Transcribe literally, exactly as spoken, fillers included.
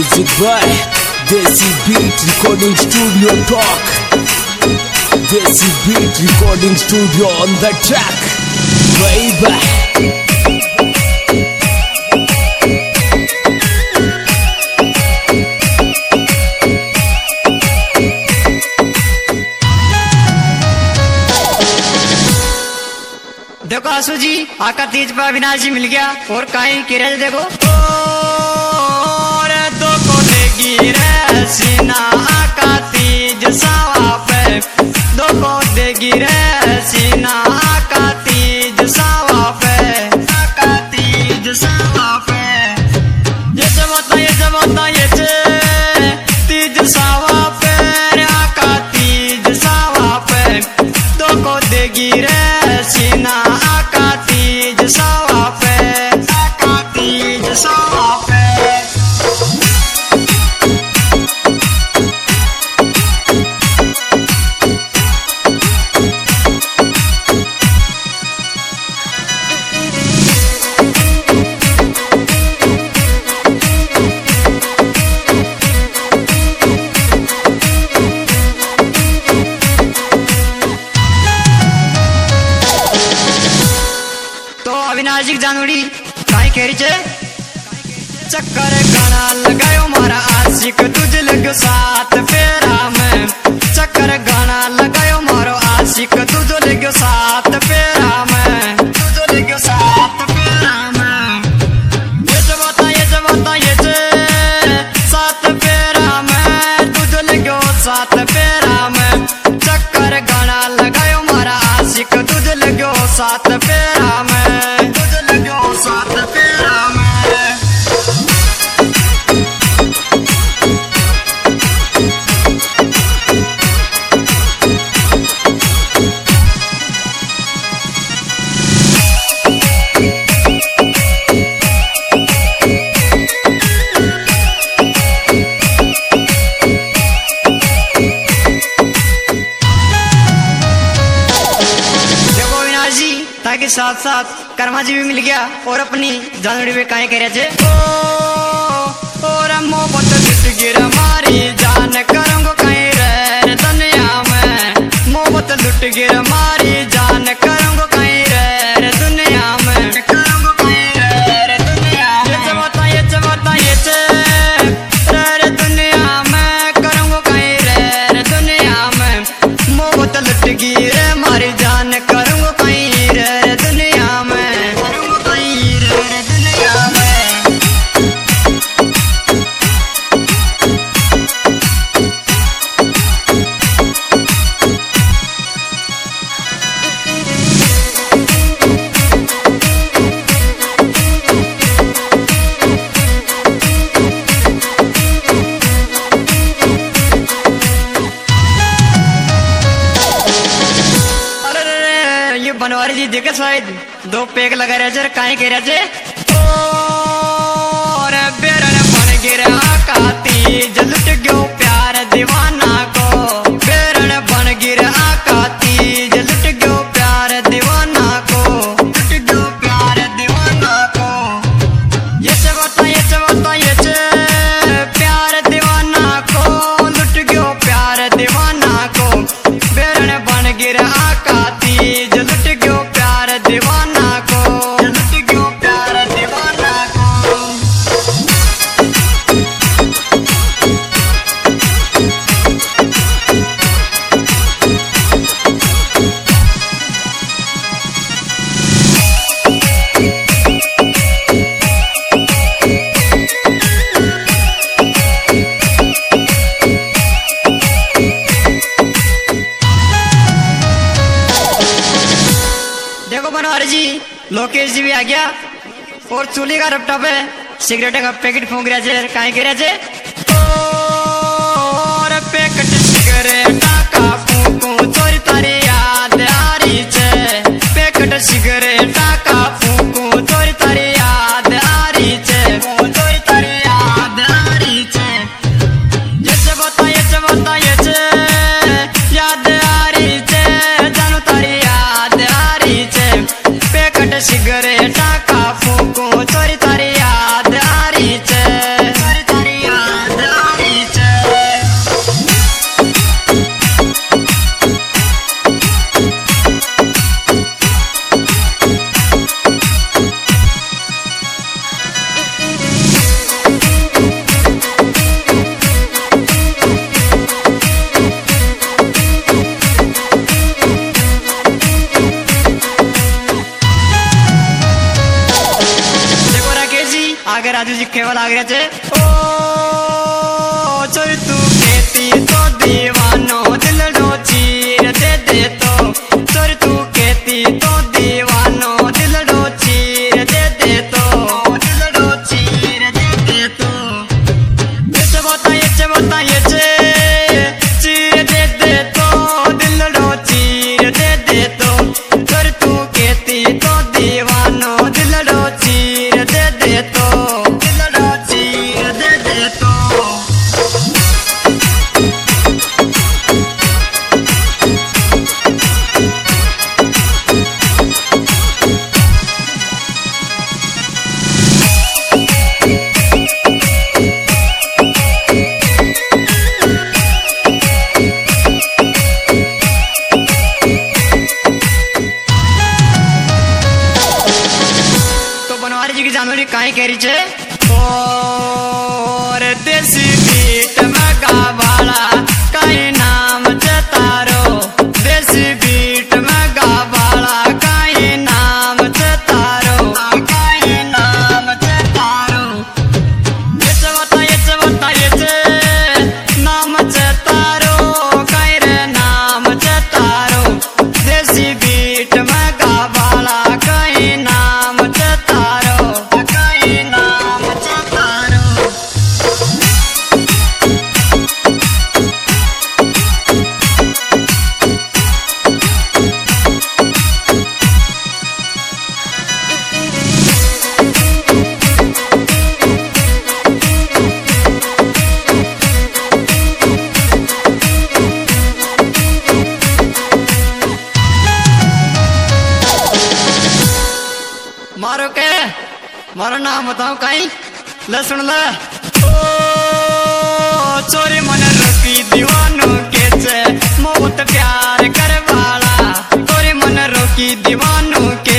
Music by Desi Beat Recording Studio Talk. Desi Beat Recording Studio on the track. Baby. देखो आसू जी आका तीज पर अविनाश जी मिल गया और कहीं किरे देखो और दो को देगी रे सीना आका तीज सावा पे दो को देगी रे सीना आका तीज सावा पे आका तीज सावा पे ये जबता ये जबता ये तीज सावा पे आका तीज सावा पे दो को देगी रे सीना आका तीज सावा पे आका तीज सावा पे अविनाश जी जानूड़ी काई केरी चे चक्कर गाना लगायो मारा आशिक तुझे लगो साथ फेरा में चक्कर गाना लगायो मारो आशिक तुझे लगो साथ फेरा में तुझे लगो साथ फेरा में ये जबता ये जबता ये जे साथ फेरा में तुझे लगो साथ फेरा में चक्कर गाना लगायो मारा आशिक तुझे लगो साथ फेरा में साथ फेरा में देखो अविनाश जी ताकि साथ साथ कर्मा जी भी मिल गया और अपनी जानवड़ी में काहे कह रहे थे ओ और मोहब्बत लुट गिर मारी जान करूंगा कहीं रे दुनिया में मोहब्बत लुट गिर मारी जान करूंगा कहीं रे दुनिया में करूंगा कहीं रे दुनिया में ये जबता ये जबता ये रे दुनिया में करूंगा कहीं रे दुनिया में मोहब्बत लुट गिर मारी जान करूंगा कहीं रे दुनिया में बनवारी जी देखे शायद दो पेग लगा रहे जर काहे कह रहे और बेरन बन गिरा आका तीज लुट गयो प्यार दीवाना को बेरन बन गिरा आका तीज लुट गयो प्यार दीवाना को लुट गयो प्यार दीवाना को ये चबता ये चबता ये प्यार दीवाना को लुट गयो प्यार दीवाना को बेरन बन गिरा आका तीज लुट गयो प्यार दीवाना को लुट गयो प्यार दीवाना को देखो बनवारी जी लोकेश जी भी आ गया और चूल्हे का रपटा पे सिगरेट का पैकेट फूंक रहा है काहे कह रहा है और पैकेट सिगरेट का फूंकू चोरी तारी याद आ रही है पैकेट सिगरेट का फूंकू चोरी तारी याद आ रही है चोरी तारी याद आ रही है ये जबता ये जबता ये याद आ रही है जानू तारी याद आ रही है पैकेट सिगरेट का फूंकू चोरी तारी याद आ रही है चोरी तारी याद आगे राजू जी खेवा लाग रहे थे। ओ चोरी तू कहती तो दीवानो दिल रो चीर दे दे तो, चोरी तू कहती तो दीवानो दिल रो चीर दे दे तो, दिल रो चीर दे दे तो। ये चबोता ये चबोता ये चे चीर दे दे तो, दिल रो चीर दे दे तो, चोरी तू कहती तो दीवानो दिल रो चीर दे दे तो, दिल रो चीर दे दे तो। जानवरी काहे कह रही छे और देसी बीट में गावाला काहे नाम छे तारो, देसी बीट में गावाला काहे नाम छे तारो, काहे नाम छे तारो। ये चवता ये चवता ये छे नाम छे तारो, काहे रे नाम छे तारो, देसी बीट में गावाला काहे नाम छे तारो। मारो के मारो नाम बताओ कहीं ले सुन ले। ओ चोरी मन रोकी दीवानो के छे बहुत प्यार करवाला, चोरी मन रोकी दीवानो के